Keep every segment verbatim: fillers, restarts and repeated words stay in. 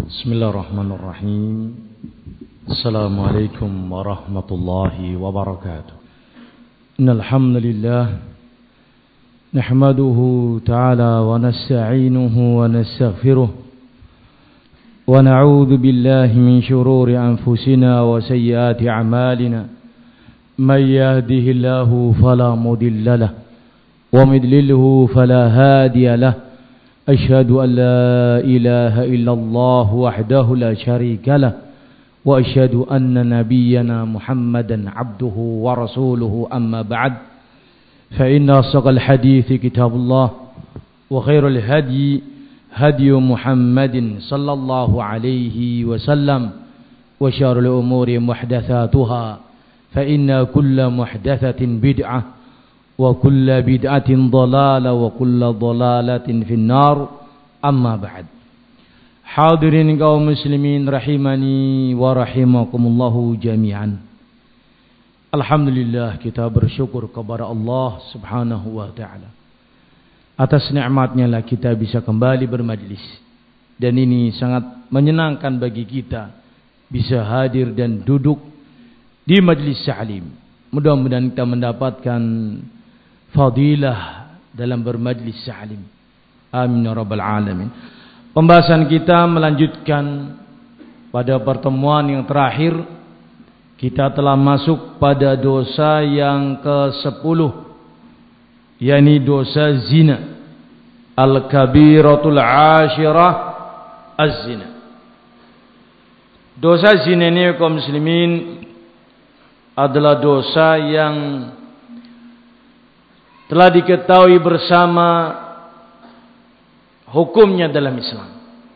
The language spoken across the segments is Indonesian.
بسم الله الرحمن الرحيم. السلام عليكم ورحمة الله وبركاته. إن الحمد لله نحمده تعالى ونستعينه ونستغفره ونعوذ بالله من شرور أنفسنا وسيئات أعمالنا. من يهده الله فلا مضل له ومن يضلله فلا هادي له. أشهد أن لا إله إلا الله وحده لا شريك له وأشهد أن نبينا محمدا عبده ورسوله. أما بعد فإن أصدق الحديث كتاب الله وخير الهدي هدي محمد صلى الله عليه وسلم وشر الأمور محدثاتها فإن كل محدثة بدعة وكل بدعة ضلالة وكل ضلالة في النار. أما بعد. Hadirin kaum muslimin rahimani wa rahimakumullahu jami'an. Alhamdulillah, kita bersyukur kepada Allah Subhanahu wa taala. Atas nikmatnya lah kita bisa kembali bermajlis. Dan ini sangat menyenangkan bagi kita bisa hadir dan duduk di majlis ta'lim. Mudah-mudahan kita mendapatkan fadilah dalam bermajlis ta'lim. Amin ya rabbal alamin. Pembahasan kita melanjutkan pada pertemuan yang terakhir. Kita telah masuk pada dosa yang ke sepuluh, yakni dosa zina. Al-kabiratul ashirah az-zina. Dosa zina ini kaum muslimin adalah dosa yang telah diketahui bersama hukumnya dalam Islam.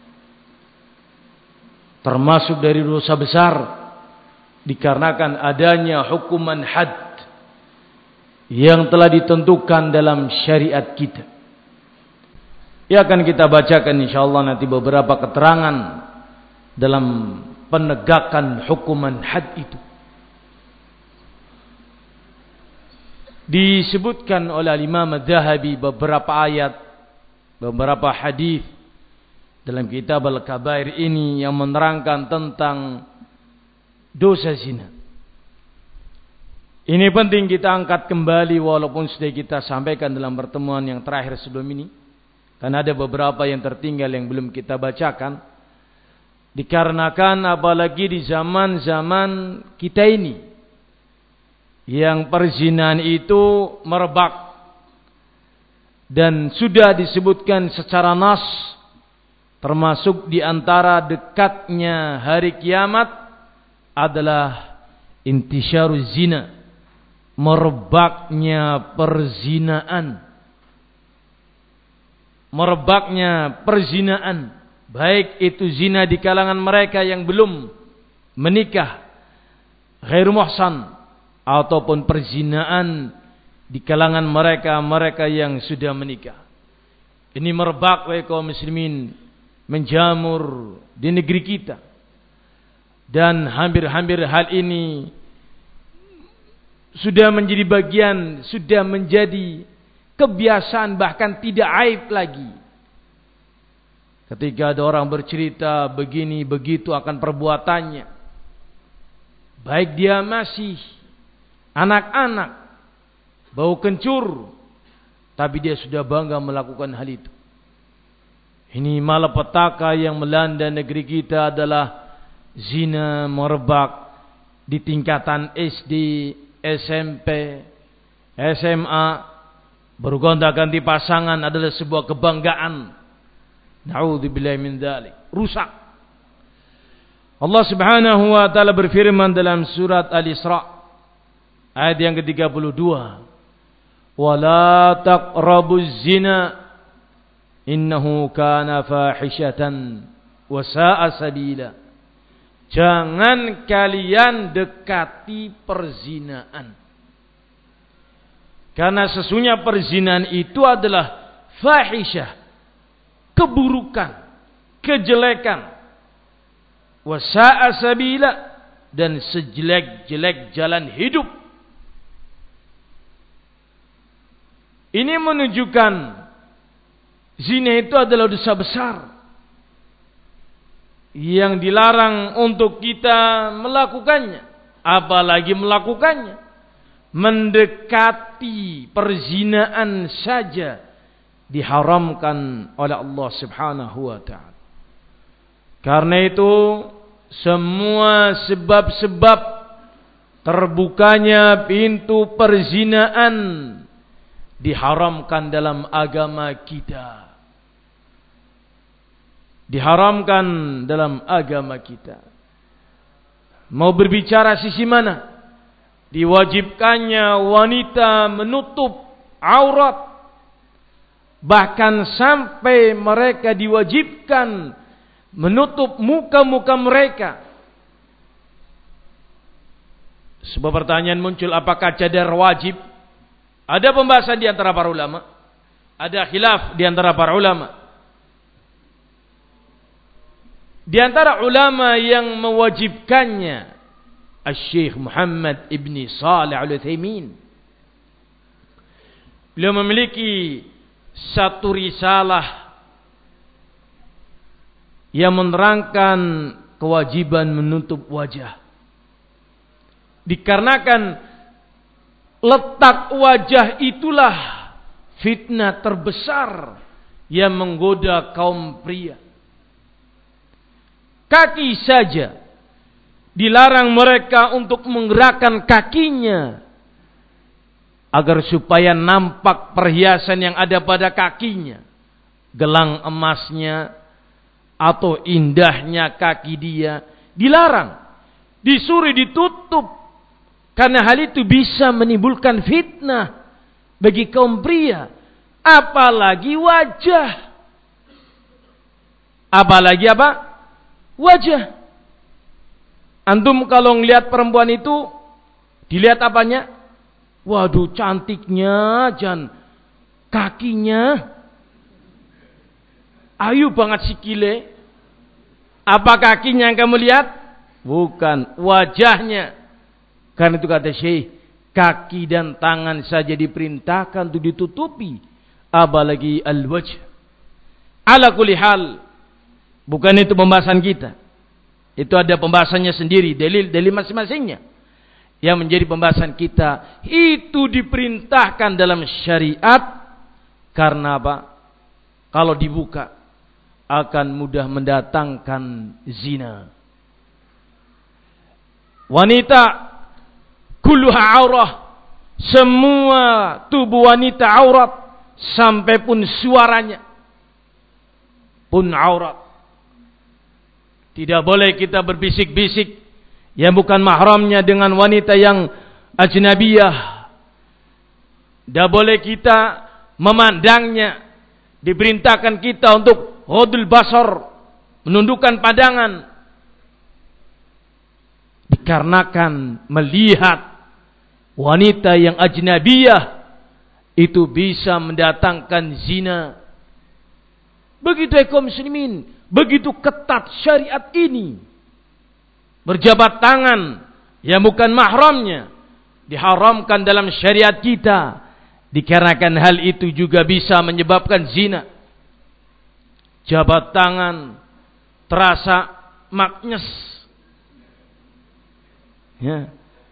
Termasuk dari dosa besar dikarenakan adanya hukuman had yang telah ditentukan dalam syariat kita. Ya, akan kita bacakan insyaallah nanti beberapa keterangan dalam penegakan hukuman had itu. Disebutkan oleh Imam Az-Zahabi beberapa ayat, beberapa hadis dalam kitab Al-Kabair ini yang menerangkan tentang dosa zina. Ini penting kita angkat kembali walaupun sudah kita sampaikan dalam pertemuan yang terakhir sebelum ini. Karena ada beberapa yang tertinggal yang belum kita bacakan. Dikarenakan apalagi di zaman-zaman kita ini yang perzinahan itu merebak dan sudah disebutkan secara nas, termasuk di antara dekatnya hari kiamat adalah intisyaruz zina, merebaknya perzinaan. Merebaknya perzinaan, baik itu zina di kalangan mereka yang belum menikah, ghairu muhsan, ataupun perzinaan di kalangan mereka-mereka yang sudah menikah. Ini merebak wahai kaum muslimin, menjamur di negeri kita. Dan hampir-hampir hal ini sudah menjadi bagian, sudah menjadi kebiasaan, bahkan tidak aib lagi. Ketika ada orang bercerita begini begitu akan perbuatannya, baik dia masih anak-anak, bau kencur, tapi dia sudah bangga melakukan hal itu. Ini malapetaka yang melanda negeri kita adalah zina merebak di tingkatan S D, S M P, S M A. Bergonta-ganti pasangan adalah sebuah kebanggaan. Na'udzubillahi min dzalik. Rusak. Allah Subhanahu wa taala berfirman dalam surat Al-Isra ayat yang ke tiga puluh dua, "Wala taqrabuz zina innahu kana fahishatan wa sa'a sabila." Jangan kalian dekati perzinaan. Karena sesungguhnya perzinaan itu adalah fahisyah, keburukan, kejelekan, wa sa'a sabila, dan sejelek-jelek jalan hidup. Ini menunjukkan zina itu adalah dosa besar. yang dilarang untuk kita melakukannya, apalagi melakukannya. Mendekati perzinaan saja diharamkan oleh Allah Subhanahu wa taala. Karena itu semua sebab-sebab terbukanya pintu perzinaan diharamkan dalam agama kita. Diharamkan dalam agama kita. Mau berbicara sisi mana? Diwajibkannya wanita menutup aurat. Bahkan sampai mereka diwajibkan menutup muka-muka mereka. Sebuah pertanyaan muncul, apakah cadar wajib? Ada pembahasan di antara para ulama. Ada khilaf di antara para ulama. Di antara ulama yang mewajibkannya Asy-Syaikh Muhammad Ibn Shalih Al-Utsaimin. Beliau memiliki satu risalah yang menerangkan kewajiban menutup wajah. Dikarenakan letak wajah itulah fitnah terbesar yang menggoda kaum pria. Kaki saja dilarang mereka untuk menggerakkan kakinya agar supaya nampak perhiasan yang ada pada kakinya, gelang emasnya atau indahnya kaki dia, dilarang, disuruh ditutup, karena hal itu bisa menimbulkan fitnah bagi kaum pria, apalagi wajah, apalagi apa? Wajah. Antum kalau ngelihat perempuan itu, dilihat apanya? Waduh, cantiknya, Jan. Kakinya ayu banget sikile. Apa kakinya yang kamu lihat? Bukan, wajahnya. Karena itu kata Syekh, kaki dan tangan saja diperintahkan untuk ditutupi, apalagi al-wajh. Ala kulli hal, bukan itu pembahasan kita. Itu ada pembahasannya sendiri, dalil-dalil masing-masingnya. Yang menjadi pembahasan kita, itu diperintahkan dalam syariat. Karena apa? Kalau dibuka, akan mudah mendatangkan zina. Wanita, kulluha aurah. Semua tubuh wanita aurat. Sampai pun suaranya pun aurat. Tidak boleh kita berbisik-bisik yang bukan mahramnya dengan wanita yang ajnabiyah. Tidak boleh kita memandangnya. Diperintahkan kita untuk ghadul basar, menundukkan pandangan. Dikarenakan melihat wanita yang ajnabiyah itu bisa mendatangkan zina. Begitu kaum muslimin, begitu ketat syariat ini. Berjabat tangan yang bukan mahramnya diharamkan dalam syariat kita, dikarenakan hal itu juga bisa menyebabkan zina. Jabat tangan terasa maknyes, ya.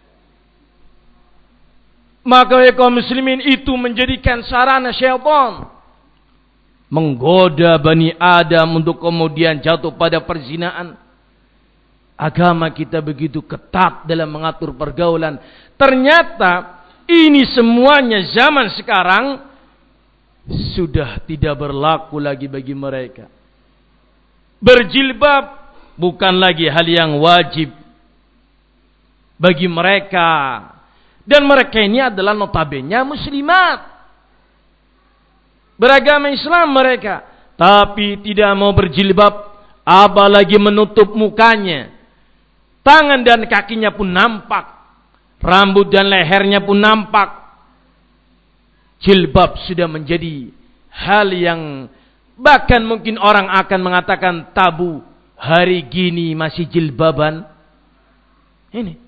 Maka kaum muslimin itu menjadikan sarana syaitan menggoda Bani Adam untuk kemudian jatuh pada perzinaan. Agama kita begitu ketat dalam mengatur pergaulan. Ternyata ini semuanya zaman sekarang sudah tidak berlaku lagi bagi mereka. Berjilbab bukan lagi hal yang wajib bagi mereka. Dan mereka ini adalah notabene muslimat, beragama Islam mereka, tapi tidak mau berjilbab, apalagi menutup mukanya. Tangan dan kakinya pun nampak, rambut dan lehernya pun nampak. Jilbab sudah menjadi hal yang bahkan mungkin orang akan mengatakan tabu. Hari gini masih jilbaban. Ini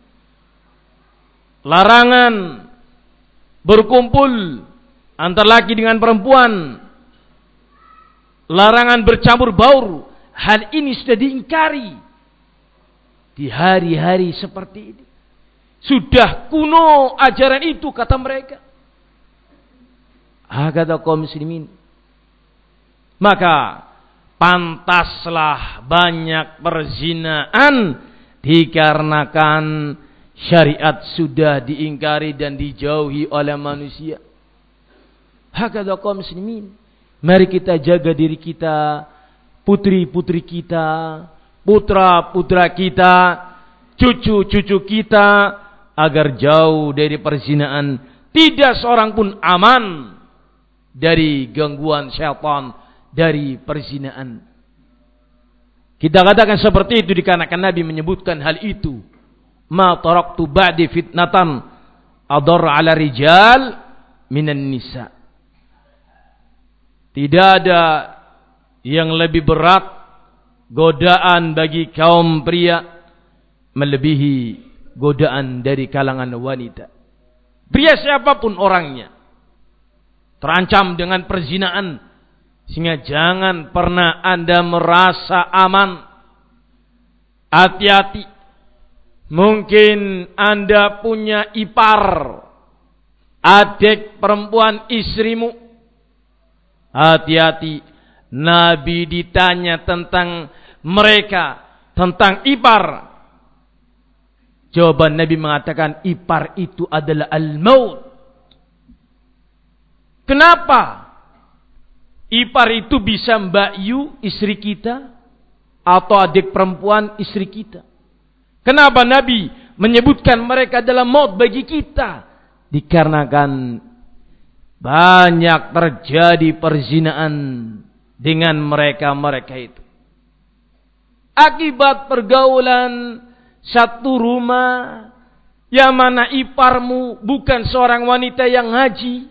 larangan berkumpul antara laki dengan perempuan, larangan bercampur baur, hal ini sudah diingkari di hari-hari seperti ini. Sudah kuno ajaran itu, kata mereka. Kata kaum muslimin, maka pantaslah banyak perzinaan dikarenakan syariat sudah diingkari dan dijauhi oleh manusia. Hakadha kaum muslimin, mari kita jaga diri kita, putri-putri kita, putra-putra kita, cucu-cucu kita, agar jauh dari perzinaan. Tidak seorang pun aman dari gangguan syaitan, dari perzinaan. Kita katakan seperti itu dikarenakan Nabi menyebutkan hal itu. Ma taraktu ba'di fitnatan adar ala rijal minan nisa. Tidak ada yang lebih berat godaan bagi kaum pria melebihi godaan dari kalangan wanita. Pria siapapun orangnya terancam dengan perzinaan, sehingga jangan pernah Anda merasa aman. Hati-hati. Mungkin Anda punya ipar, adik perempuan istrimu. Hati-hati. Nabi ditanya tentang mereka, tentang ipar. Jawaban Nabi mengatakan ipar itu adalah al-maut. Kenapa? Ipar itu bisa Mbak Yu, istri kita, atau adik perempuan istri kita. Kenapa Nabi menyebutkan mereka adalah maut bagi kita? Dikarenakan banyak terjadi perzinaan dengan mereka-mereka itu. Akibat pergaulan satu rumah, yang mana iparmu bukan seorang wanita yang haji.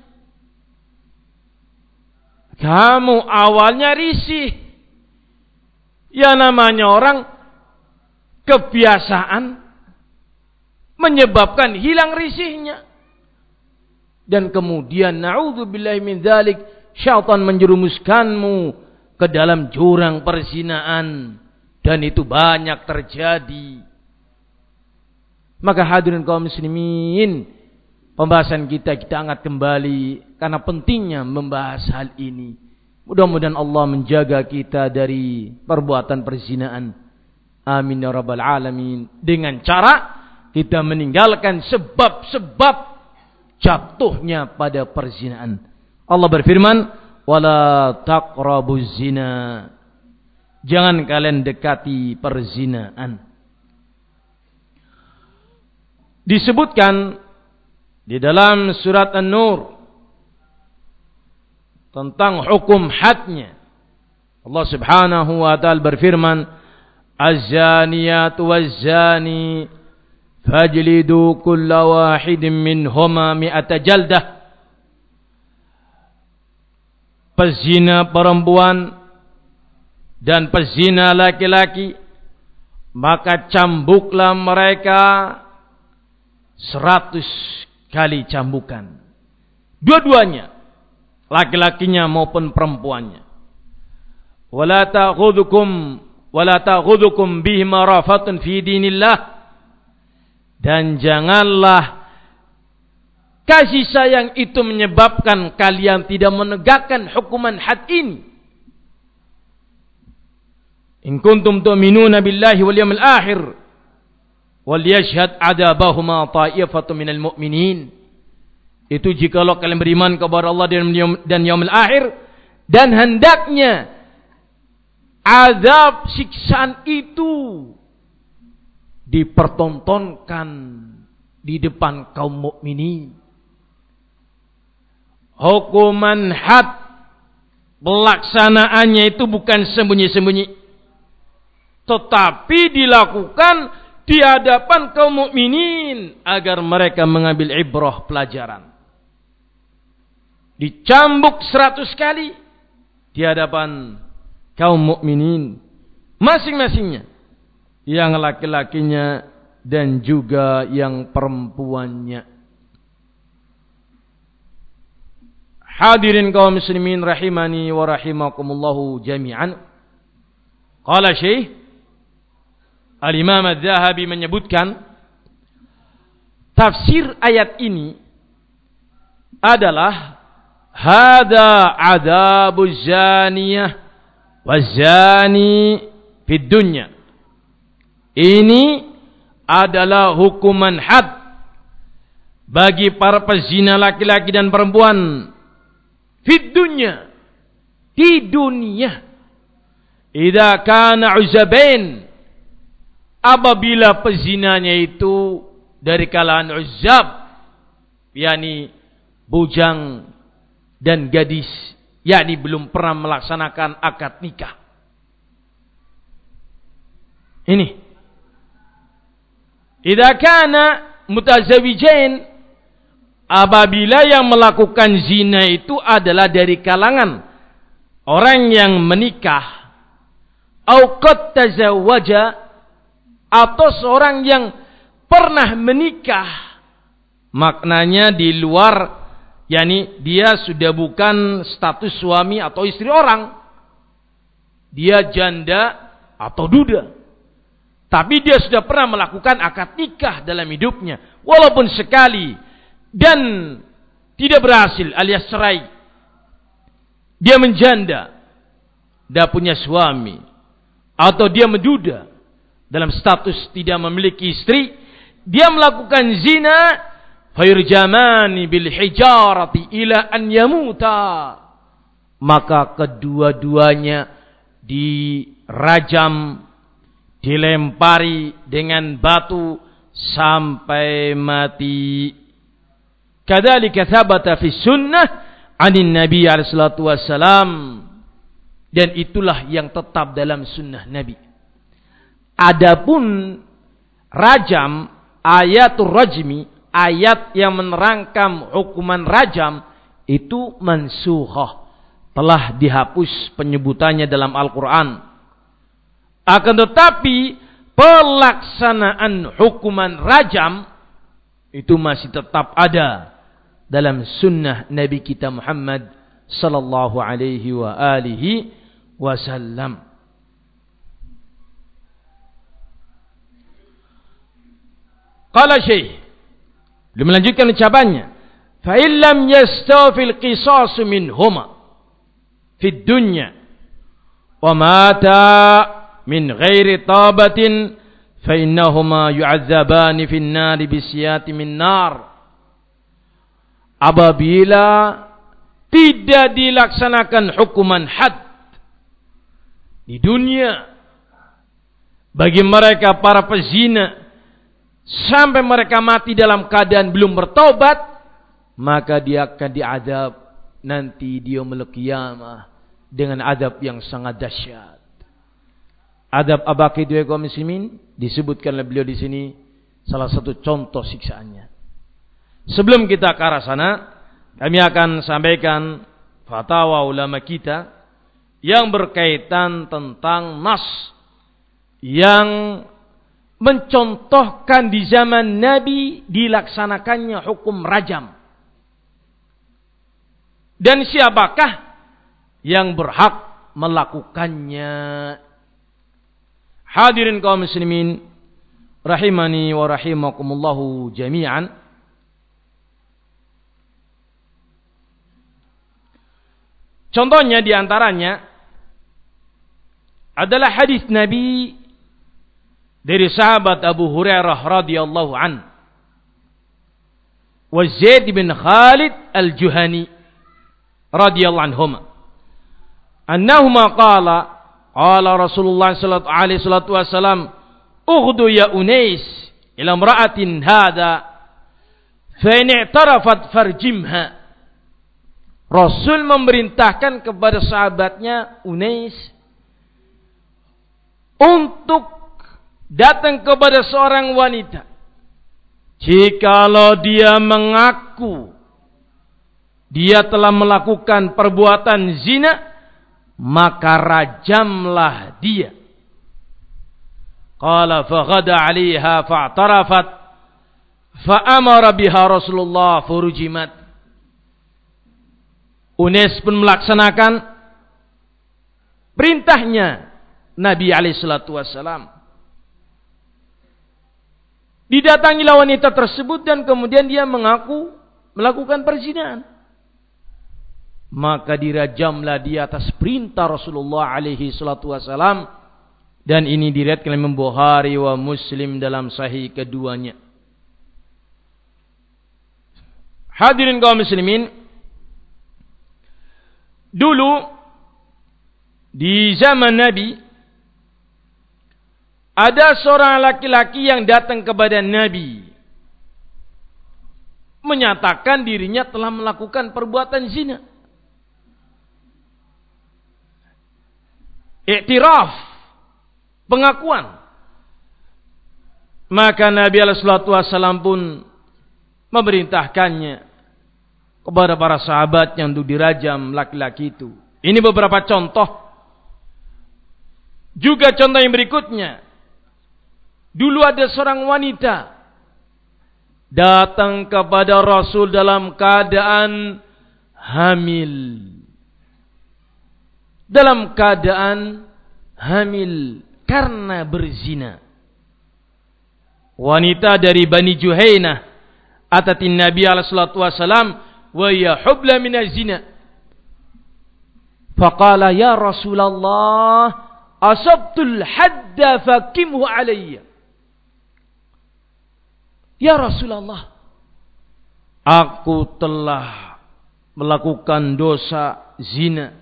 Kamu awalnya risih. Ya namanya orang kebiasaan menyebabkan hilang risihnya. Dan kemudian na'udzubillahi min dzalik, syaitan menjerumuskanmu ke dalam jurang perzinaan, dan itu banyak terjadi. Maka hadirin kaum muslimin, pembahasan kita kita angkat kembali karena pentingnya membahas hal ini. Mudah-mudahan Allah menjaga kita dari perbuatan perzinaan. Amin ya rabbal alamin. Dengan cara kita meninggalkan sebab-sebab jatuhnya pada perzinaan. Allah berfirman, "Wala taqrabuz zina." Jangan kalian dekati perzinaan. Disebutkan di dalam surat An-Nur tentang hukum hadnya. Allah Subhanahu wa taala berfirman, "Az-zaniyatu waz-zani fajlidu kulla wahidin minhuma mi'ata jaldah." Pezina perempuan dan pezina laki-laki, maka cambuklah mereka seratus kali cambukan. Dua-duanya, laki-lakinya maupun perempuannya. Wala ta'khudhukum wala ta'khudhukum bihima rafatun fi dinillah. Dan janganlah kasih sayang itu menyebabkan kalian tidak menegakkan hukuman had ini. In kuntum tu'minuna billahi wal yawmil akhir wal yashhad adabahuma ta'ifatun minal mu'minin. Itu jikalau kalian beriman kepada Allah dan yaumil akhir, dan hendaknya azab siksaan itu dipertontonkan di depan kaum mukminin. Hukuman had pelaksanaannya itu bukan sembunyi-sembunyi, tetapi dilakukan di hadapan kaum mukminin agar mereka mengambil ibrah pelajaran. Dicambuk seratus kali di hadapan kaum mukminin masing-masingnya, yang laki-lakinya dan juga yang perempuannya. Hadirin kaum muslimin rahimani wa rahimakumullahu jami'an. Qala Syekh Al-Imam Az-Zahabi menyebutkan tafsir ayat ini adalah hada adzabuz zaniyah waz-zani fid dunya. Ini adalah hukuman had bagi para pezina laki-laki dan perempuan fid dunya, di dunia. Idza kana uzabain, apabila pezinanya itu dari kalangan uzab, yakni bujang dan gadis, yakni belum pernah melaksanakan akad nikah. Ini idza kana mutazawijain, apabila yang melakukan zina itu adalah dari kalangan orang yang menikah, au qad tazawwaja, atau seorang yang pernah menikah, maknanya di luar, yakni dia sudah bukan status suami atau istri orang, dia janda atau duda, tapi dia sudah pernah melakukan akad nikah dalam hidupnya, walaupun sekali, dan tidak berhasil alias cerai, dia menjanda, dia punya suami, atau dia menduda dalam status tidak memiliki istri, dia melakukan zina, fayurjamani bil hijarati ila an yamuta, maka kedua-duanya dirajam, dilempari dengan batu sampai mati. Kadzalika tsabata fi sunnah anin nabi alaihi salatu wassalam, dan itulah yang tetap dalam sunnah Nabi. Adapun rajam, ayatul rajmi, ayat yang menerangkan hukuman rajam, itu mansukhah, telah dihapus penyebutannya dalam Al-Quran. Akan tetapi pelaksanaan hukuman rajam itu masih tetap ada dalam sunnah Nabi kita Muhammad sallallahu alaihi wa alihi wasallam. Qala Syekh, dia melanjutkan ucapannya, fa illam yastawfil qisas minhuma fid dunya wa mata min ghairi tabatin fa innahuma yu'adzabani fin nar bisiyati min nar. Apabila tidak dilaksanakan hukuman had di dunia bagi mereka para pezina sampai mereka mati dalam keadaan belum bertobat, maka dia akan diazab nanti di yaumul qiyamah dengan azab yang sangat dahsyat. Azab abaki dua kaum muslimin disebutkan oleh beliau di sini salah satu contoh siksaannya. Sebelum kita ke arah sana, kami akan sampaikan fatwa ulama kita yang berkaitan tentang nas yang mencontohkan di zaman Nabi dilaksanakannya hukum rajam. Dan siapakah yang berhak melakukannya? Hadirin kaum muslimin rahimani wa rahimakumullahu jami'an. Contohnya diantaranya adalah hadis Nabi dari sahabat Abu Hurairah radhiyallahu an, wa Zaid bin Khalid al-Juhani radhiyallahu anhuma, annahuma qala qala Rasulullah sallallahu alaihi wasallam, ughdu ya Unais ila imra'atin hadha fa in i'tarafat farjimha. Rasul memerintahkan kepada sahabatnya Unais untuk datang kepada seorang wanita. Jikalau dia mengaku dia telah melakukan perbuatan zina, maka rajamlah dia. Qala faghada 'alaiha fa'tarafat fa'amara biha Rasulullah furujimat. Unais pun melaksanakan perintahnya Nabi alaihi salatu wassalam. Didatangilah wanita tersebut dan kemudian dia mengaku melakukan perzinahan. Maka dirajamlah dia atas perintah Rasulullah alaihi salatu wassalam. Dan ini diriwayatkan oleh Imam Bukhari wa Muslim dalam sahih keduanya. Hadirin kaum muslimin, dulu di zaman Nabi ada seorang laki-laki yang datang kepada Nabi menyatakan dirinya telah melakukan perbuatan zina. Iktiraf, pengakuan. Maka Nabi alaihi salatu wasallam pun memerintahkannya kepada para sahabatnya untuk dirajam laki-laki itu. Ini beberapa contoh. Juga contoh yang berikutnya. Dulu ada seorang wanita datang kepada Rasul dalam keadaan hamil. Dalam keadaan hamil karena berzina. Wanita dari Bani Juhainah atatin Nabi alaihi salatu wasalam wa ya hubla minaz zina. Faqala ya Rasulullah asabtul hadda fakimhu alayya. Ya Rasulullah, aku telah melakukan dosa zina.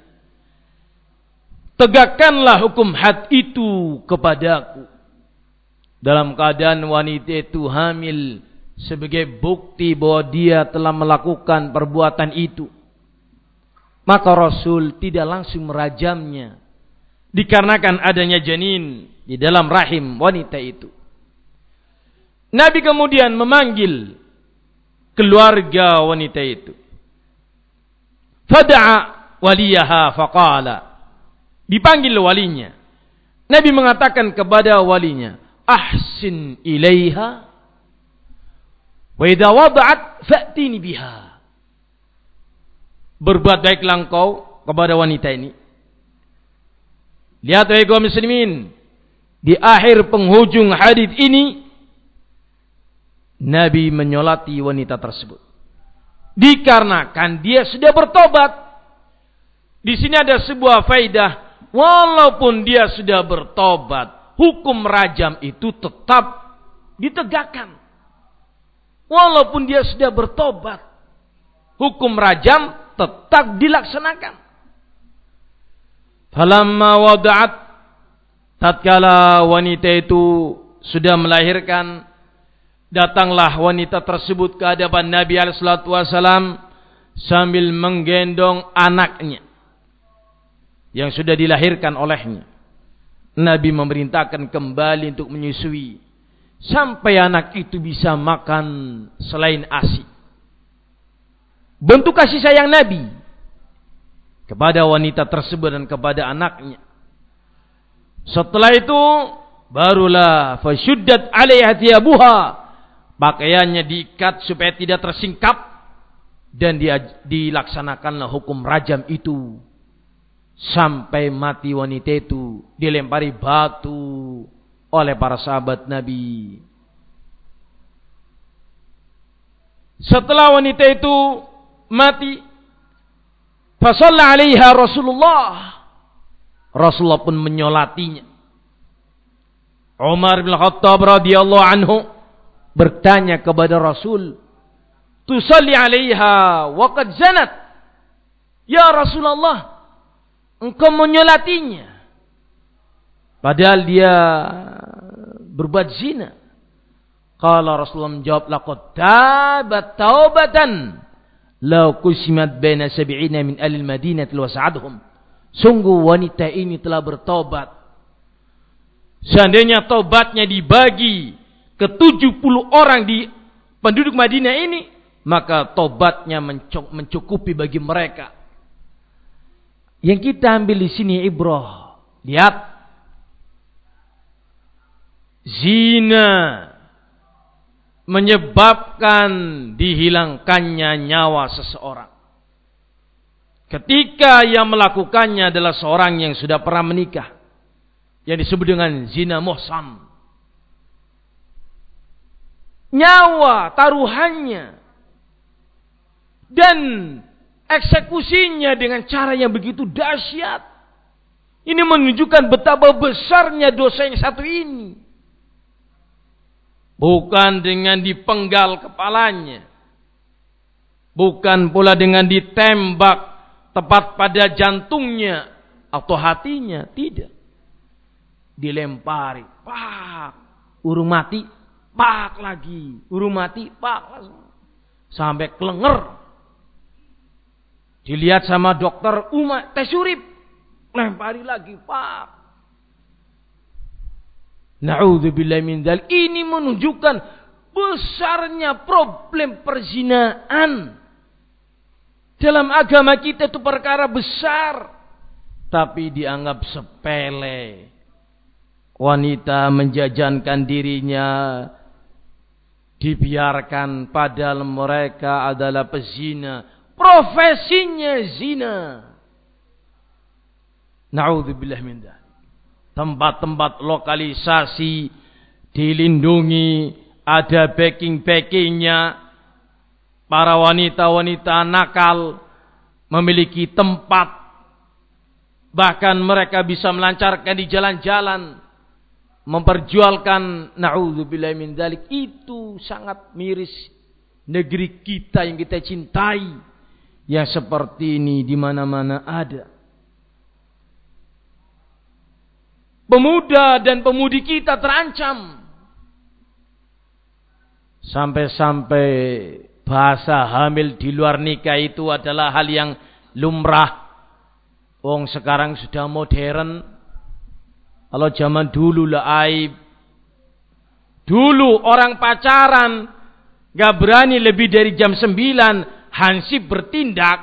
Tegakkanlah hukum had itu kepadaku. Dalam keadaan wanita itu hamil sebagai bukti bahwa dia telah melakukan perbuatan itu. Maka Rasul tidak langsung merajamnya, dikarenakan adanya janin di dalam rahim wanita itu. Nabi kemudian memanggil keluarga wanita itu. Fada'a waliyaha faqala. Dipanggil walinya. Nabi mengatakan kepada walinya, ahsin ilaiha wa idza wada'at fa'tini biha. Berbuat baiklah engkau kepada wanita ini. Lihat wahai kaum muslimin, di akhir penghujung hadis ini Nabi menyolati wanita tersebut. Dikarenakan dia sudah bertobat. Di sini ada sebuah faidah. Walaupun dia sudah bertobat, hukum rajam itu tetap ditegakkan. Walaupun dia sudah bertobat, hukum rajam tetap dilaksanakan. Falamma wada'at, tatkala wanita itu sudah melahirkan, datanglah wanita tersebut ke hadapan Nabi alaihi salatu wasallam sambil menggendong anaknya yang sudah dilahirkan olehnya. Nabi memerintahkan kembali untuk menyusui sampai anak itu bisa makan selain ASI. Bentuk kasih sayang Nabi kepada wanita tersebut dan kepada anaknya. Setelah itu barulah fasyuddat 'alaiha thiyabuha, pakaiannya diikat supaya tidak tersingkap dan dia dilaksanakanlah hukum rajam itu sampai mati wanita itu, dilempari batu oleh para sahabat Nabi. Setelah wanita itu mati, fasalla 'alaiha Rasulullah. Rasulullah pun menyolatinya. Umar bin Khattab radhiyallahu anhu bertanya kepada Rasul, "Tusalli 'alaiha wa qad zanat?" Ya Rasulullah, engkau menyolatinya padahal dia berbuat zina. Qala Rasulullah menjawab, laqad tabat taubatan law kusimat baina sab'ina min ahli al-Madinah wasa'adhum. Sungguh wanita ini telah bertobat. Seandainya tobatnya dibagi ke tujuh puluh orang di penduduk Madinah ini, maka tobatnya mencukupi bagi mereka. Yang kita ambil di sini ibrah. Lihat, zina menyebabkan dihilangkannya nyawa seseorang. Ketika yang melakukannya adalah seorang yang sudah pernah menikah, yang disebut dengan zina muhsan. Nyawa taruhannya dan eksekusinya dengan cara yang begitu dahsyat. Ini menunjukkan betapa besarnya dosa yang satu ini. Bukan dengan dipenggal kepalanya, bukan pula dengan ditembak tepat pada jantungnya atau hatinya, tidak. Dilempari, pak, urung mati, pak lagi, urung mati, pak lagi, sampai kelenger. Dilihat sama dokter, umat tes urip, lempari lagi, pak. Na'udzubillahi min dzalik. Ini menunjukkan besarnya problem perzinaan. Dalam agama kita itu perkara besar, tapi dianggap sepele. Wanita menjajankan dirinya, dibiarkan padahal mereka adalah pezina. Profesinya zina. Na'udzubillah min dzalik. Tempat-tempat lokalisasi dilindungi, ada backing-backingnya. Para wanita-wanita nakal memiliki tempat. Bahkan mereka bisa melancarkan di jalan-jalan, memperjualkan. Na'udzubillah min dzalik. Itu sangat miris negeri kita yang kita cintai, yang seperti ini di mana-mana ada. Pemuda dan pemudi kita terancam. Sampai-sampai bahasa hamil di luar nikah itu adalah hal yang lumrah. Wong sekarang sudah modern. Kalau zaman dulu lah aib. Dulu orang pacaran gak berani lebih dari jam sembilan, hansip bertindak.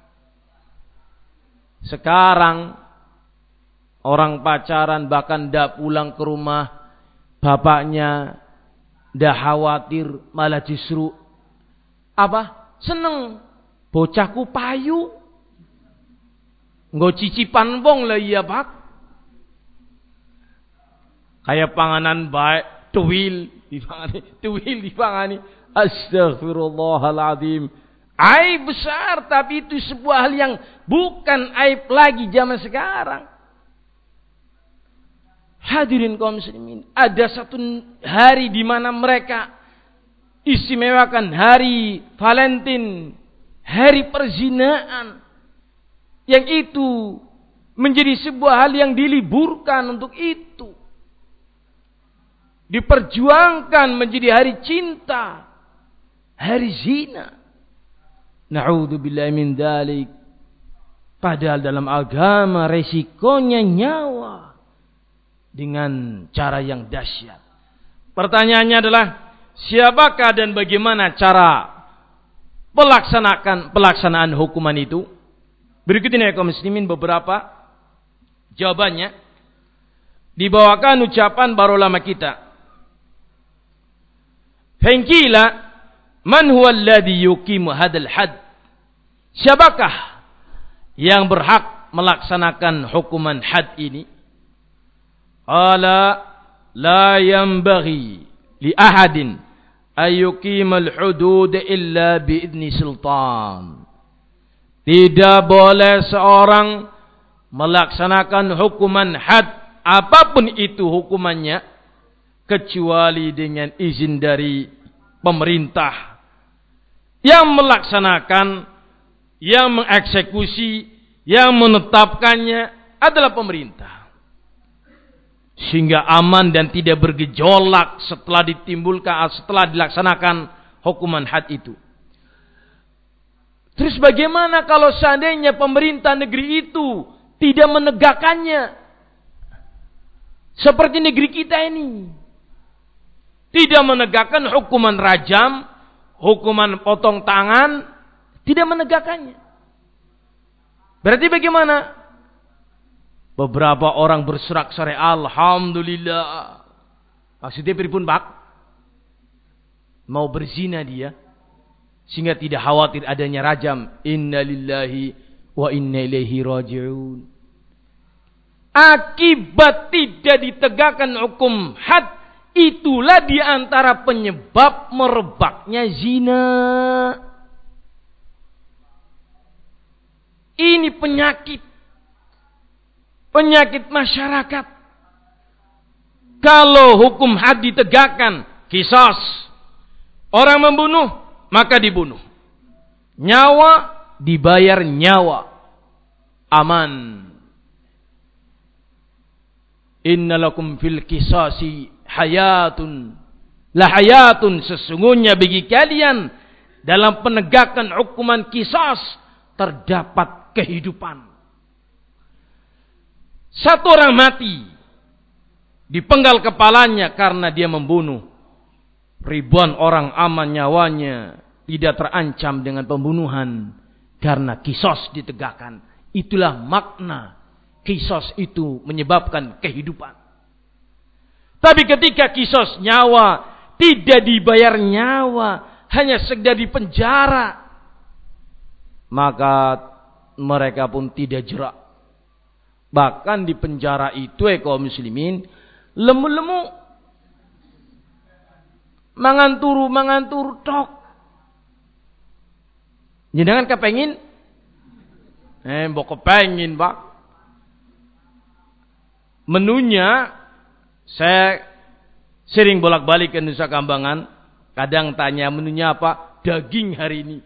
Sekarang orang pacaran bahkan ndak pulang ke rumah bapaknya, ndak khawatir, malah justru apa? Seneng. Bocahku payu. Nggo cicipan wong lah iya, Pak. Kayak panganan baik, tuwil dipangani, tuwil dipangani. Astagfirullahaladzim. Aib besar, tapi itu sebuah hal yang bukan aib lagi zaman sekarang. Hadirin kaum muslimin, ada satu hari di mana mereka istimewakan hari Valentine, hari perzinaan, yang itu menjadi sebuah hal yang diliburkan untuk itu, diperjuangkan menjadi hari cinta, hari zina. Na'udzubillahi min dzalik. Padahal dalam agama resikonya nyawa dengan cara yang dahsyat. Pertanyaannya adalah, siapakah dan bagaimana cara pelaksanakan pelaksanaan hukuman itu? Berikut ini ya kaum muslimin beberapa jawabannya. Dibawakan ucapan para ulama kita. Fangkila man huwa alladhi yuqimu hadzal had? Siapakah yang berhak melaksanakan hukuman had ini? Qala la yanbaghi li ahadin ay yuqimal hudud illa bi idni sultan. Tidak boleh seorang melaksanakan hukuman had, apapun itu hukumannya, kecuali dengan izin dari pemerintah. Yang melaksanakan, yang mengeksekusi, yang menetapkannya adalah pemerintah. Sehingga aman dan tidak bergejolak setelah ditimbulkan, setelah dilaksanakan hukuman had itu. Terus bagaimana kalau seandainya pemerintah negeri itu tidak menegakkannya? Seperti negeri kita ini, tidak menegakkan hukuman rajam, hukuman potong tangan, tidak menegakkannya. Berarti bagaimana? Beberapa orang bersorak-sorai, alhamdulillah. Maksudnya pripun, Pak? Mau berzina dia, sehingga tidak khawatir adanya rajam. Inna lillahi wa inna ilaihi raji'un. Akibat tidak ditegakkan hukum had, itulah diantara penyebab merebaknya zina. Ini penyakit. Penyakit masyarakat. Kalau hukum had ditegakkan, qisas. Orang membunuh, maka dibunuh. Nyawa, dibayar nyawa. Aman. Innalakum fil qisasi hayatun. La hayatun, sesungguhnya bagi kalian dalam penegakan hukuman qisas terdapat kehidupan. Satu orang mati, dipenggal kepalanya karena dia membunuh. Ribuan orang aman nyawanya, tidak terancam dengan pembunuhan karena qisas ditegakkan. Itulah makna qisas itu menyebabkan kehidupan. Tapi ketika qisas nyawa, tidak dibayar nyawa, hanya sekedar di penjara, maka mereka pun tidak jerak. Bahkan di penjara itu eh kaum muslimin, lemu-lemu manganturu manganturu tok. Jenengan kepengin? Eh mbok kepengin, Pak. Menunya saya sering bolak-balik ke Nusa Kambangan, kadang tanya menunya apa? Daging hari ini.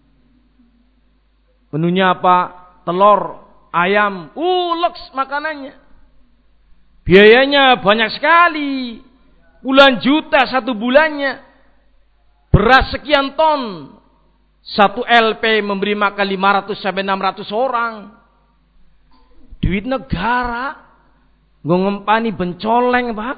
Menunya apa? Telur, ayam, uleks makanannya. Biayanya banyak sekali. Puluhan juta satu bulannya. Beras sekian ton. Satu L P memberi makan lima ratus sampai enam ratus orang. Duit negara. Gue ngempani bencoleng, Pak.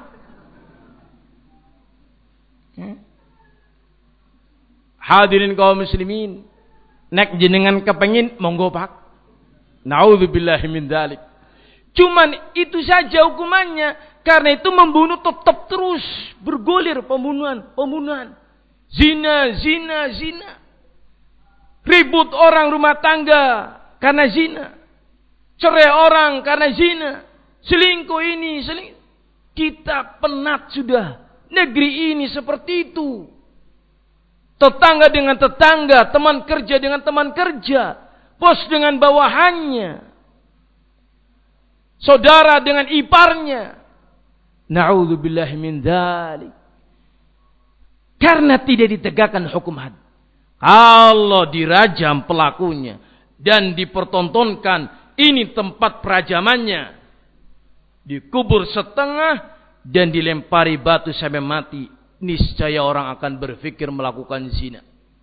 Hadirin kaum muslimin, nek jenengan kepengin monggo, Pak. Nauzubillahi min dzalik. Cuman itu saja hukumannya. Karena itu membunuh tetap terus bergulir, pembunuhan, pembunuhan. Zina, zina, zina. Ribut orang rumah tangga karena zina. Cerai orang karena zina. Selingkuh ini, selingkuh. Kita penat sudah. Negeri ini seperti itu. Tetangga dengan tetangga, teman kerja dengan teman kerja, bos dengan bawahannya, saudara dengan iparnya. Na'udzubillahi min dzalik. Karena tidak ditegakkan hukum had. Kalau dirajam pelakunya dan dipertontonkan ini tempat perajamannya, dikubur setengah dan dilempari batu sampai mati, niscaya orang akan berpikir melakukan zina.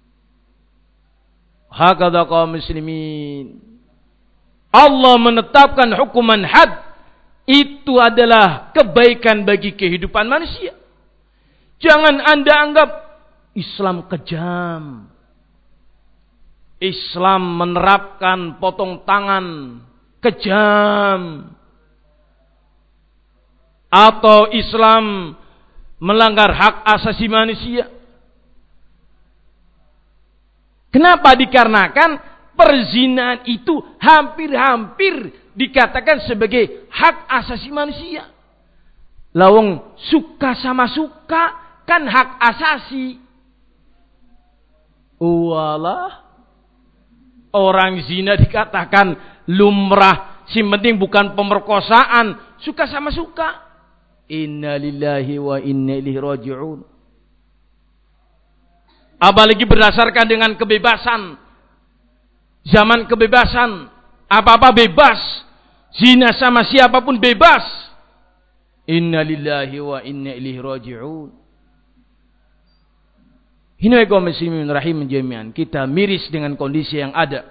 Hakadha kaum muslimin. Allah menetapkan hukuman had, itu adalah kebaikan bagi kehidupan manusia. Jangan Anda anggap Islam kejam. Islam menerapkan potong tangan kejam. Atau Islam melanggar hak asasi manusia. Kenapa? Dikarenakan perzinahan itu hampir-hampir dikatakan sebagai hak asasi manusia. Lawang suka sama suka kan hak asasi. Walah, orang zina dikatakan lumrah, si penting bukan pemerkosaan, suka sama suka. Inna lillahi wa inna ilaihi raji'un. Apalagi berdasarkan dengan kebebasan. Zaman kebebasan, apa-apa bebas. Zina sama siapapun bebas. Inna lillahi wa inna ilaihi raji'un. Hina kaum muslimin rahim jami'an, kita miris dengan kondisi yang ada.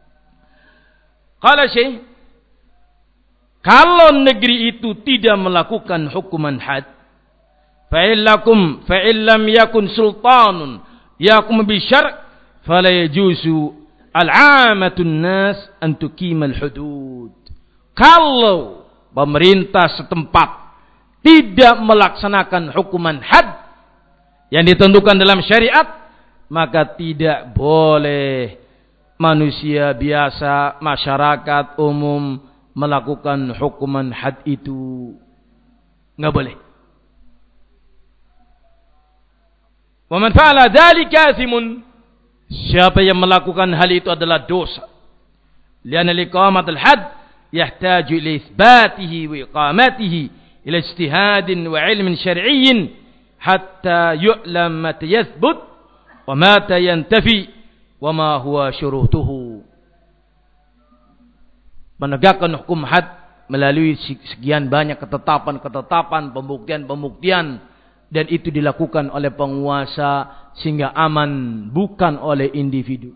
Qala Syekh, kalau negeri itu tidak melakukan hukuman had, fa'illakum fa'illam yakun sultanun yakum bisyar' fala yajuzu al'amatun nas an tuqimal hudud. Kalau pemerintah setempat tidak melaksanakan hukuman had yang ditentukan dalam syariat, maka tidak boleh manusia biasa, masyarakat umum melakukan hukuman had itu enggak boleh. Wa man fa'ala dzalika athimun, siapa yang melakukan hal itu adalah dosa. Lianna liqamatul had yahtaju ila itsbatihi wa iqamatihi ila ijtihadin wa ilmin syar'iyyin hatta yu'lam mata yathbut wa mata yantafi wa ma huwa syurutuhu. Menegakkan hukum had melalui sekian banyak ketetapan-ketetapan, pembuktian-pembuktian, dan itu dilakukan oleh penguasa sehingga aman, bukan oleh individu.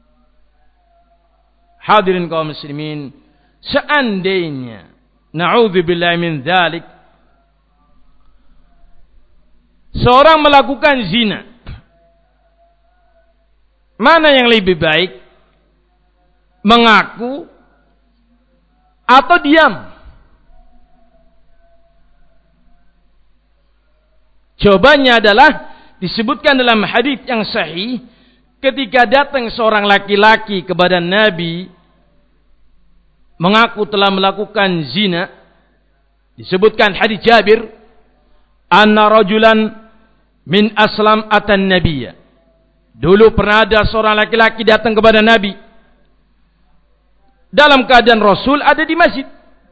Hadirin kaum muslimin, seandainya na'udzubillahi min dzalik, seorang melakukan zina, mana yang lebih baik? Mengaku atau diam? Jawabannya adalah disebutkan dalam hadis yang sahih, ketika datang seorang laki-laki kepada Nabi mengaku telah melakukan zina, disebutkan hadis Jabir, anna rajulan min aslam atan nabiyya. Dulu pernah ada seorang laki-laki datang kepada Nabi dalam keadaan Rasul ada di masjid.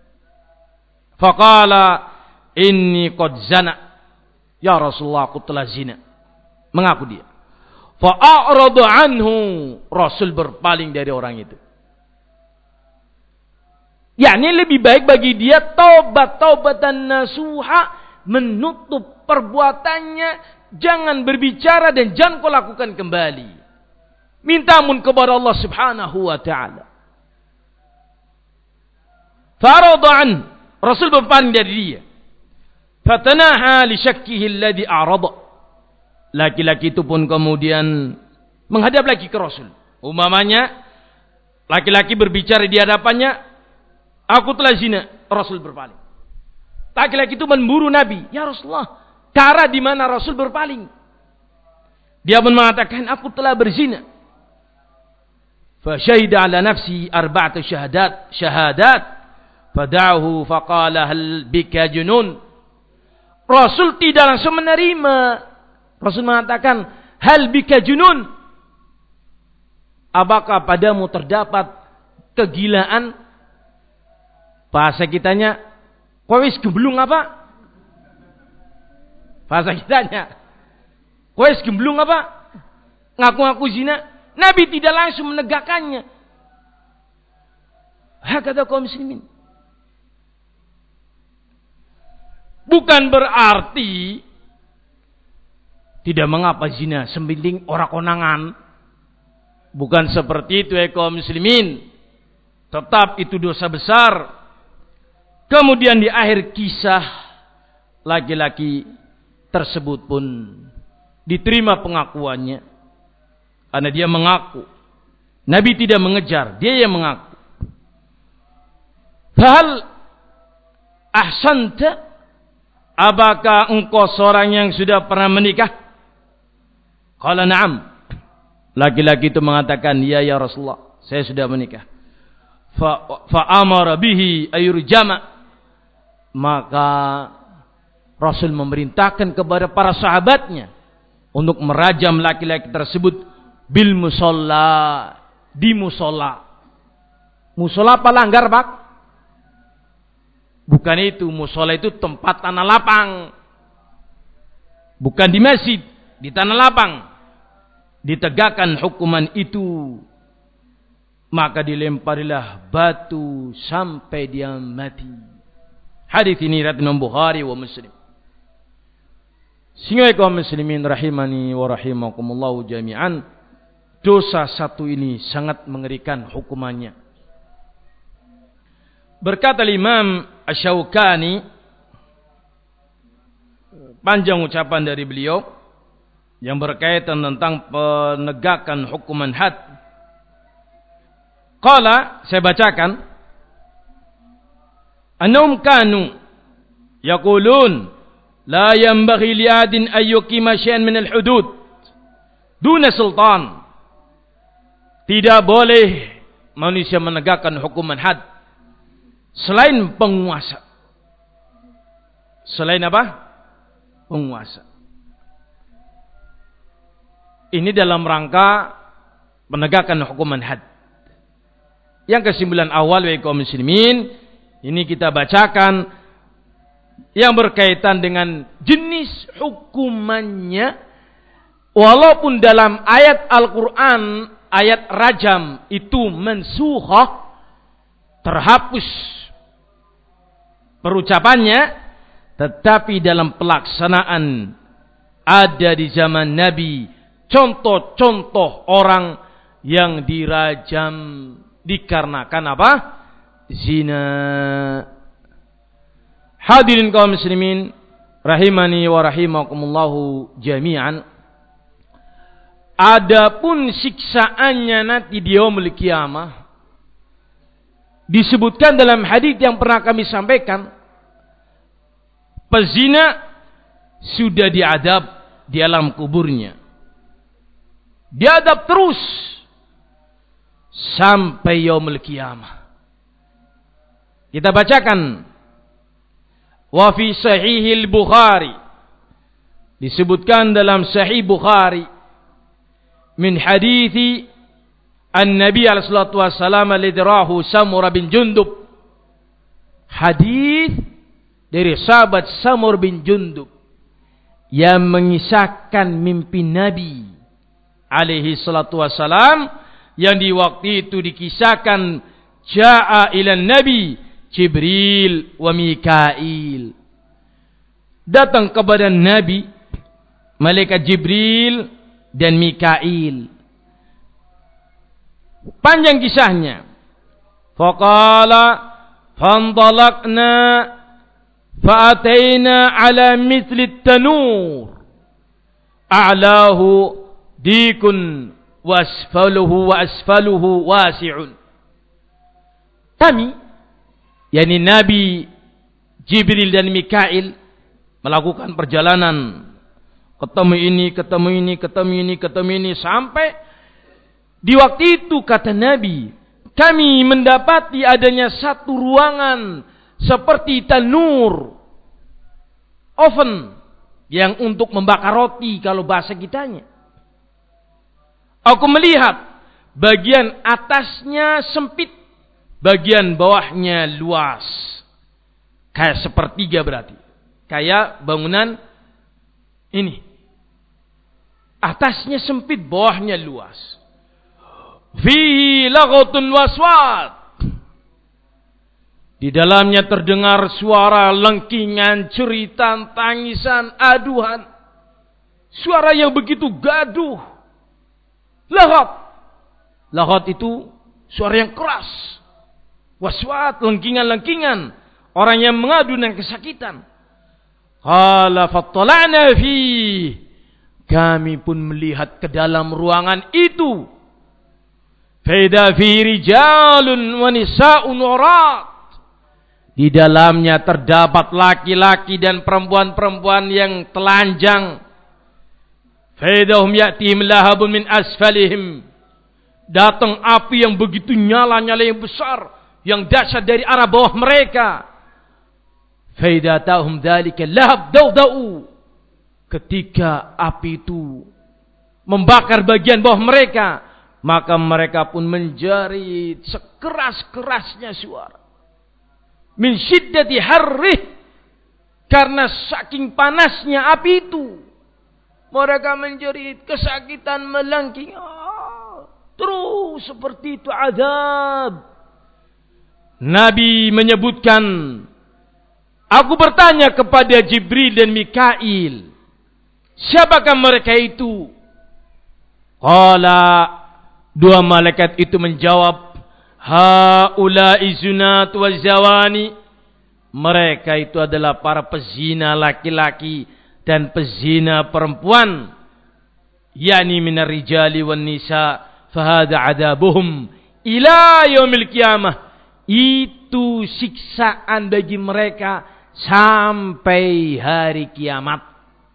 Faqala inni qad zana. Ya Rasulullah, aku telah zina. Mengaku dia. Fa'aradu anhu. Rasul berpaling dari orang itu. yakni lebih baik bagi dia taubat-taubatan nasuha, menutup perbuatannya, jangan berbicara dan jangan kau lakukan kembali. Minta ampun kepada Allah Subhanahu wa taala. Faradhan, Rasul berpaling dari dia. Fatanaha li syakkihi alladhi a'rada. Laki-laki itu pun kemudian menghadap lagi ke Rasul. Umpamanya laki-laki berbicara di hadapannya, aku telah zina. Rasul berpaling. Laki-laki itu memburu Nabi. Ya Rasulullah, ke arah di mana Rasul berpaling. Dia pun mengatakan, aku telah berzina. Fasyahida ala nafsi arba'atu syahadat. Syahadat. Fada'ahu faqala hal bika junun. Rasul tidak langsung menerima. Rasul mengatakan, hal bika junun. Apakah padamu terdapat kegilaan? Bahasa kitanya, kau wis gemblung apa? Bahasa kitanya, kau wis gemblung apa? Ngaku-ngaku zina. Nabi tidak langsung menegakkannya. Hakata kaum muslimin. Bukan berarti tidak mengapa zina sembiling orang konangan. Bukan seperti itu ya kaum muslimin. Tetap itu dosa besar. Kemudian di akhir kisah, laki-laki tersebut pun diterima pengakuannya. Karena dia mengaku. Nabi tidak mengejar, dia yang mengaku. Fahal ahsanta, apakah engkau seorang yang sudah pernah menikah? Qala na'am. Laki-laki itu mengatakan, ya ya Rasulullah, saya sudah menikah. Fa fa'amara bihi ayurjama. Maka Rasul memerintahkan kepada para sahabatnya untuk merajam laki-laki tersebut bil musalla, di musola. Musola apa langgar, Pak? Bukan itu, musola itu tempat tanah lapang. Bukan di masjid, di tanah lapang. Ditegakkan hukuman itu, maka dilemparilah batu sampai dia mati. Hadis ini riwayat Imam Bukhari wa Muslim. Sehingga kaum muslimin rahimani wa rahimakumullah jami'an, dosa satu ini sangat mengerikan hukumannya. Berkata Imam Asy-Syaukani, panjang ucapan dari beliau yang berkaitan tentang penegakan hukuman had. Qala, saya bacakan, annahum kanu yaqulun la yanbaghi li adin an yuqima syai'an min al-hudud duna sultan. Tidak boleh manusia menegakkan hukuman had selain penguasa. Selain apa? Penguasa. Ini dalam rangka penegakan hukuman had. Yang kesimpulan awal wa kaum muslimin, ini kita bacakan yang berkaitan dengan jenis hukumannya, walaupun dalam ayat Al-Quran, ayat rajam itu mansukhah, terhapus perucapannya, tetapi dalam pelaksanaan ada di zaman Nabi contoh-contoh orang yang dirajam dikarenakan apa? Zina. Hadirin kaum muslimin rahimani wa rahimakumullahu jami'an. Adapun siksaannya nanti di yaumul qiyamah disebutkan dalam hadis yang pernah kami sampaikan, pezina sudah diadab di alam kuburnya, diadab terus sampai yaumul qiyamah. Kita bacakan, wa fi sahihil Bukhari, disebutkan dalam sahih Bukhari min hadithi an-Nabi alaihi salatu wassalam lidrahu Samurah bin Jundub, hadis dari sahabat Samur bin Jundub yang mengisahkan mimpi Nabi alaihi salatu wassalam, yang di waktu itu dikisahkan ja'a ilan Nabi Jibril wa Mikail, datang kepada Nabi malaikat Jibril dan Mikail. Panjang kisahnya. Faqala fantalaqna fa'ataina ala mithli tanur a'lahu dikun wasfaluhu wa asfaluhu wasi'un. Kami, yakni Nabi Jibril dan Mikail, melakukan perjalanan, ketemu ini, ketemu ini, ketemu ini, ketemu ini, sampai di waktu itu kata Nabi, kami mendapati adanya satu ruangan seperti tanur, oven yang untuk membakar roti kalau bahasa kitanya. Aku melihat bagian atasnya sempit, bagian bawahnya luas. Kayak sepertiga berarti. Kayak bangunan ini. Atasnya sempit, bawahnya luas. Fihi laghatun waswat. Di dalamnya terdengar suara lengkingan, cerita, tangisan, aduhan. Suara yang begitu gaduh. Laghat. Laghat itu suara yang keras. Waswat, lengkingan-lengkingan. Orang yang mengadu dan kesakitan. Qala fattala'na fi. Kami pun melihat ke dalam ruangan itu. Faida fi rijalun wa nisa'un urat. Di dalamnya terdapat laki-laki dan perempuan-perempuan yang telanjang. Faidahum ya'tihim lahabun min asfalihim. Datang api yang begitu nyala-nyala yang besar, yang dahsyat dari arah bawah mereka. Faidatahum dzalika lahab daudau. Ketika api itu membakar bagian bawah mereka, maka mereka pun menjerit sekeras-kerasnya suara. Min syiddati harrih, karena saking panasnya api itu. Mereka menjerit kesakitan, melengking. Oh, terus seperti itu azab. Nabi menyebutkan, aku bertanya kepada Jibril dan Mikail, siapakah mereka itu? Qala, dua malaikat itu menjawab, haula'i zunat wa zawani. Mereka itu adalah para pezina laki-laki dan pezina perempuan. Yani minar rijali wan nisa, fahada adabuhum ila yaumil qiyamah. Itu siksaan bagi mereka sampai hari kiamat.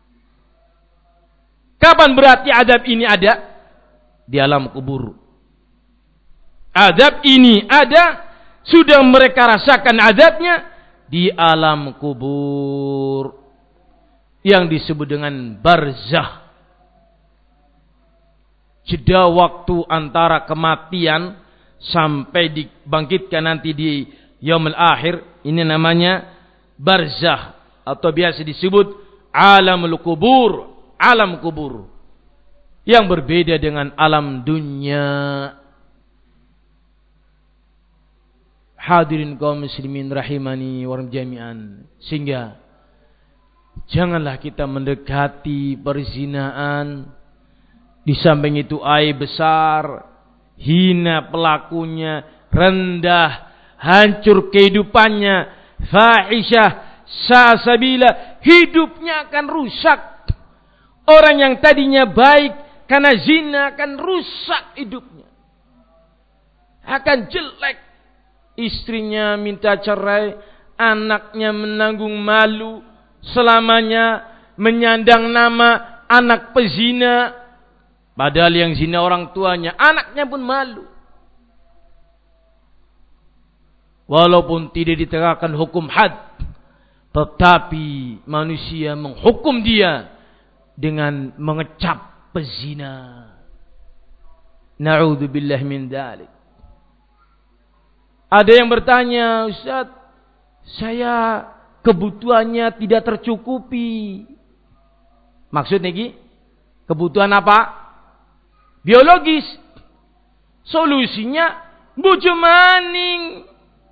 Kapan berarti adab ini ada? Di alam kubur. Adab ini ada sudah mereka rasakan azabnya di alam kubur yang disebut dengan barzakh. Jeda waktu antara kematian sampai dibangkitkan nanti di yaumul akhir, ini namanya barzakh atau biasa disebut alamul kubur, alam kubur yang berbeda dengan alam dunia. Hadirin kaum muslimin rahimani wa jami'an. Sehingga janganlah kita mendekati perzinaan. Di samping itu aib besar, hina pelakunya, rendah, hancur kehidupannya, fahisyah, sasabila, hidupnya akan rusak. Orang yang tadinya baik karena zina akan rusak hidupnya, akan jelek. Istrinya minta cerai, anaknya menanggung malu selamanya, menyandang nama anak pezina. Padahal yang zina orang tuanya, anaknya pun malu. Walaupun tidak ditegakkan hukum had, tetapi manusia menghukum dia dengan mengecap pezina. Na'udzubillah min dzalik. Ada yang bertanya, Ustaz, saya kebutuhannya tidak tercukupi. Maksudnya Ki? Kebutuhan apa? Biologis. Solusinya bojo maning.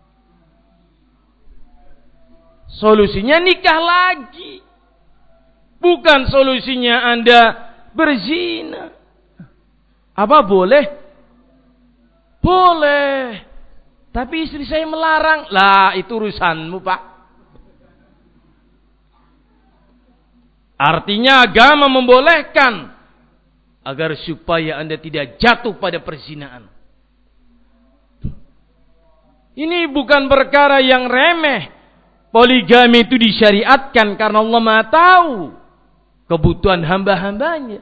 Solusinya nikah lagi. Bukan solusinya Anda berzina. Apa boleh? Boleh. Tapi istri saya melarang. Lah, itu urusanmu, Pak. Artinya agama membolehkan agar supaya Anda tidak jatuh pada perzinaan. Ini bukan perkara yang remeh. Poligami itu disyariatkan karena Allah Maha tahu kebutuhan hamba-hambanya.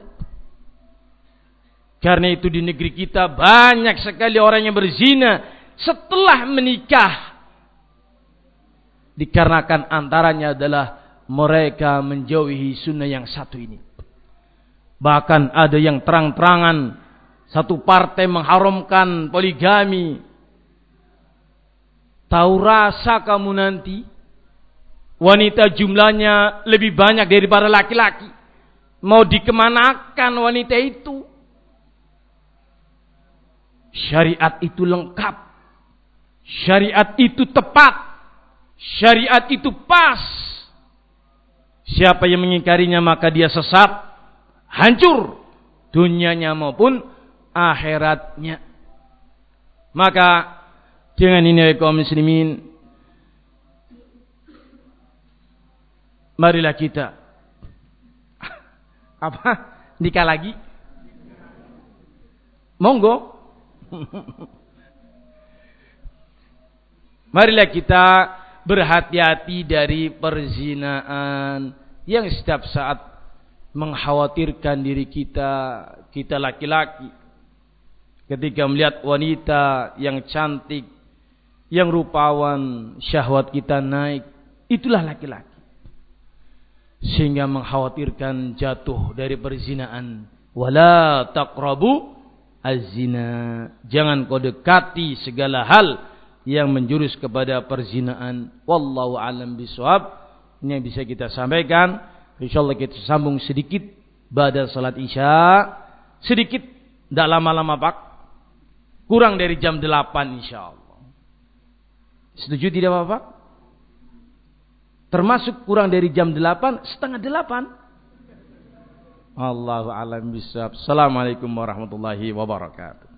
Karena itu di negeri kita banyak sekali orang yang berzina setelah menikah, dikarenakan antaranya adalah mereka menjauhi sunnah yang satu ini. Bahkan ada yang terang-terangan satu partai mengharamkan poligami. Tahu rasa kamu nanti wanita jumlahnya lebih banyak daripada laki-laki, mau dikemanakan wanita itu? Syariat itu lengkap. Syariat itu tepat. Syariat itu pas. Siapa yang mengingkarinya maka dia sesat, hancur dunianya maupun akhiratnya. Maka dengan ini kaum muslimin, marilah kita apa? Nikah lagi? Monggo. Marilah kita berhati-hati dari perzinaan yang setiap saat mengkhawatirkan diri kita, kita laki-laki. Ketika melihat wanita yang cantik, yang rupawan, syahwat kita naik, itulah laki-laki. Sehingga mengkhawatirkan jatuh dari perzinaan. Wala taqrabu az-zina. Jangan kau dekati segala hal yang menjurus kepada perzinaan. Wallahu a'lam bishawab. Ini yang bisa kita sampaikan. Insyaallah kita sambung sedikit pada salat Isya. Sedikit, tidak lama-lama Pak. Kurang dari jam delapan insyaallah. Setuju tidak Bapak? Termasuk kurang dari jam delapan, setengah delapan. Allahu a'lam bishawab. Assalamualaikum warahmatullahi wabarakatuh.